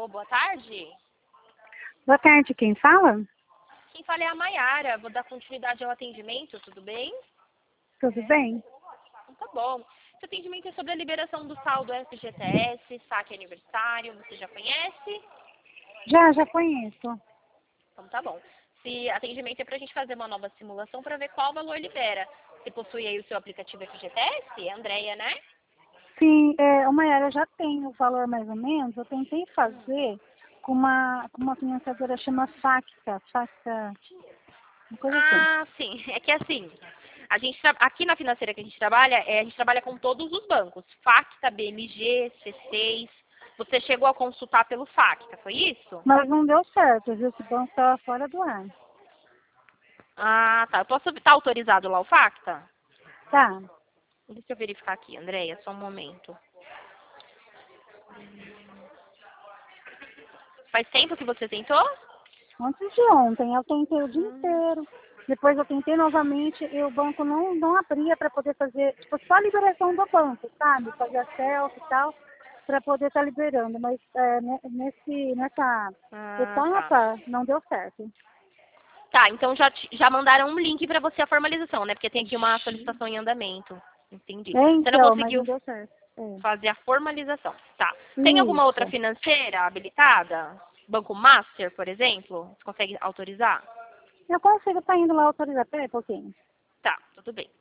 Alô, boa tarde. Boa tarde, quem fala? Quem fala é a Maiara. Vou dar continuidade ao atendimento, tudo bem? Tudo bem? Então tá bom. Esse atendimento é sobre a liberação do saldo FGTS, saque aniversário, você já conhece? Já conheço. Então tá bom. Esse atendimento é pra gente fazer uma nova simulação para ver qual valor libera. Você possui aí o seu aplicativo FGTS? É Andréia, né? Sim, Maiara, já tem o valor mais ou menos. Eu tentei fazer com uma financiadora chama Facta, uma coisa assim. Ah, sim. É que assim, aqui na financeira que a gente trabalha, a gente trabalha com todos os bancos. Facta, BMG, C6. Você chegou a consultar pelo Facta, foi isso? Mas não deu certo, viu? Esse banco estava fora do ar. Ah, tá. Eu posso estar autorizado lá o Facta? Tá. Deixa eu verificar aqui, Andréia, só um momento. Faz tempo que você tentou? Antes de ontem, eu tentei o dia inteiro. Depois eu tentei novamente e o banco não abria para poder fazer, tipo, só a liberação do banco, sabe? Fazer a selfie e tal, para poder estar liberando. Mas nessa Ah, tá. etapa não deu certo. Tá, então já mandaram um link para você a formalização, né? Porque tem aqui uma solicitação em andamento. Entendi. Você não Então, mas não conseguiu deu certo. É. fazer a formalização. Tá. Tem alguma outra Isso. financeira habilitada? Banco Master, por exemplo? Você consegue autorizar? Eu consigo estar indo lá autorizar. Peraí um pouquinho. Tá, tudo bem.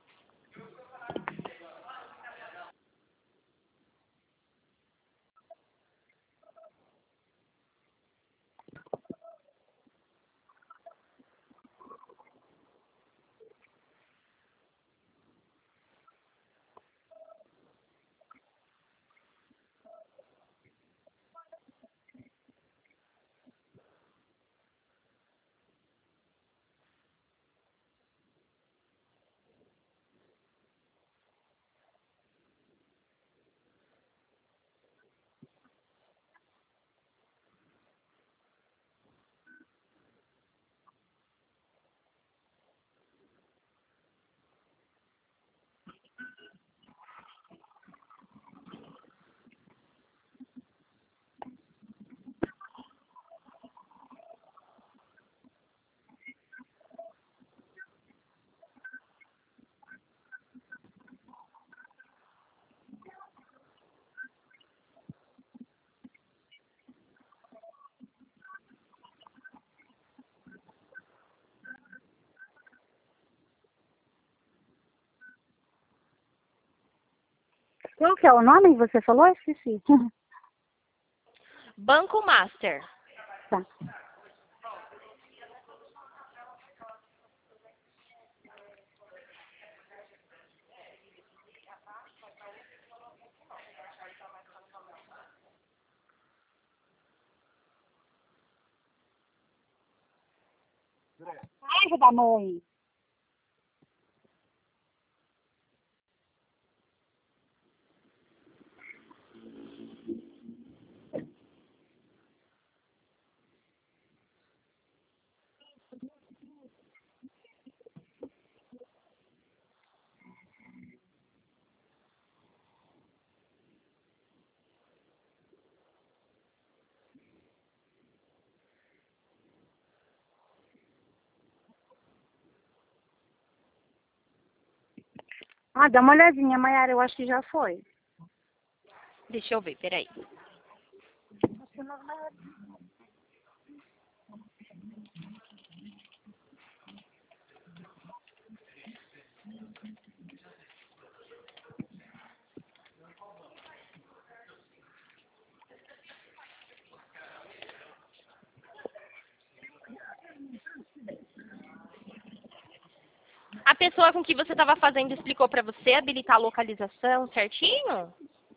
Qual que é o nome que você falou? Esqueci. Banco Master. Tá. Ai, da mãe. Ah, dá uma olhadinha, Maiara, eu acho que já foi. Deixa eu ver, peraí. A pessoa com que você estava fazendo explicou para você habilitar a localização certinho?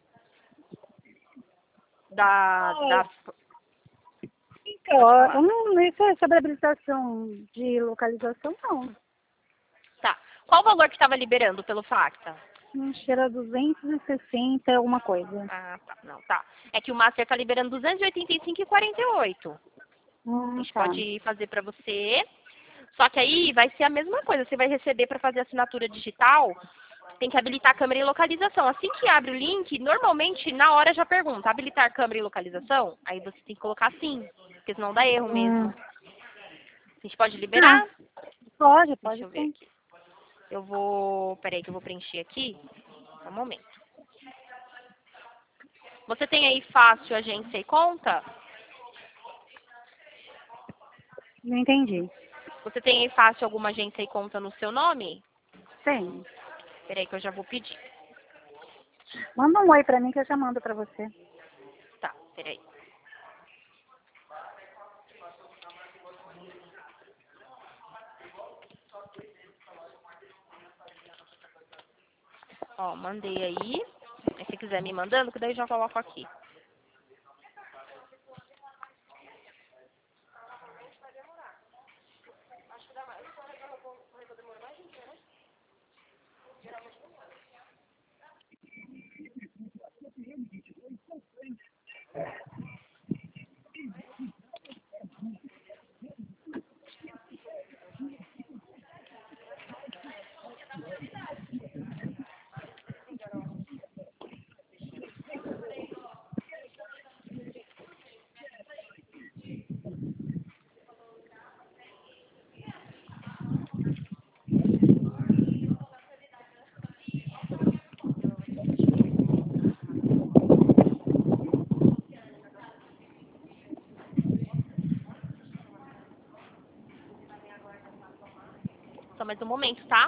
Da... Então, Pode eu falar. não sei sobre habilitação de localização, não. Tá. Qual o valor que estava liberando pelo Facta? Acho que era 260, alguma coisa. Ah, tá. Não, tá. É que o Master está liberando 285,48. A gente Tá. pode fazer para você. Só que aí vai ser a mesma coisa. Você vai receber para fazer assinatura digital Tem que habilitar a câmera e localização. Assim que abre o link, normalmente, na hora já pergunta, habilitar câmera e localização? Aí você tem que colocar sim, porque senão dá erro mesmo. A gente pode liberar? Pode Deixa eu ver sim. aqui. Peraí que eu vou preencher aqui. Só um momento. Você tem aí fácil, agência e conta? Não entendi. Você tem aí fácil alguma agência e conta no seu nome? Tem. Peraí que eu já vou pedir. Manda um oi pra mim que eu já mando pra você. Tá, peraí. Ó, mandei aí. Se você quiser me mandando, que daí eu já coloco aqui. Só mais um momento, tá?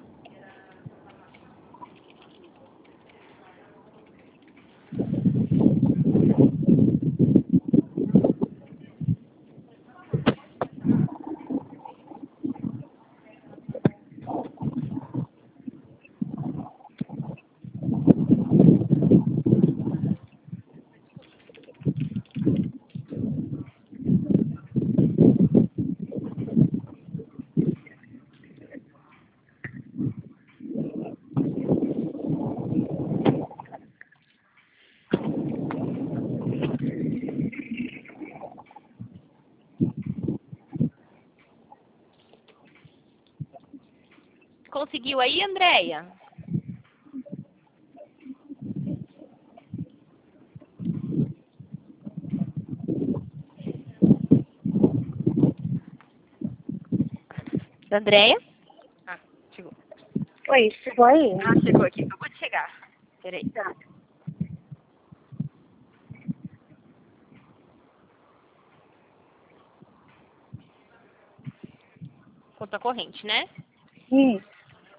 Conseguiu aí, Andréia? Andréia? Ah, chegou. Oi, chegou aí? Ah, chegou aqui. Acabou de chegar. Peraí. Tá. Conta corrente, né? Isso.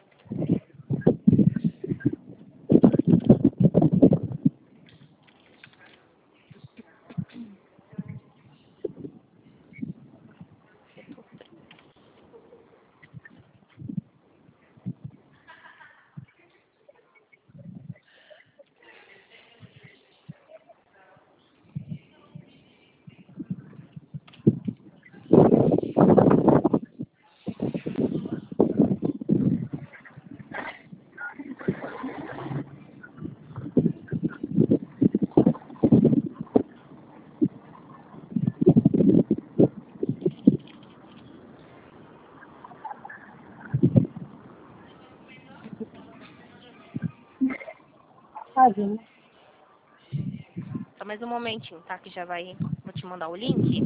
Tadinho. Só mais um momentinho, tá? Que já vai... Vou te mandar o link.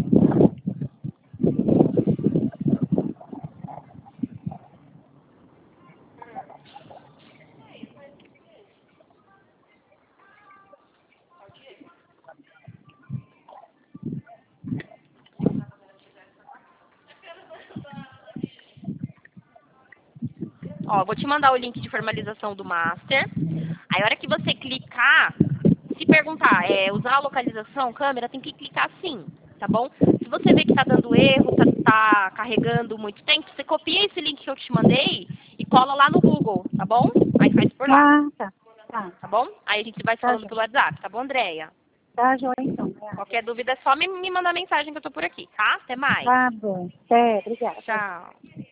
Ó, vou te mandar o link de formalização do Master. Aí, a hora que você clicar, se perguntar, usar a localização, câmera, tem que clicar sim, tá bom? Se você vê que tá dando erro, tá carregando muito tempo, você copia esse link que eu te mandei e cola lá no Google, tá bom? Aí faz por lá, Ah, tá. Tá. tá bom? Aí a gente vai se Tá, falando joia. pelo WhatsApp, tá bom, Andréia? Tá, joia, então. Qualquer dúvida é só me mandar mensagem que eu tô por aqui, tá? Até mais. Tá bom. Obrigada. Tchau.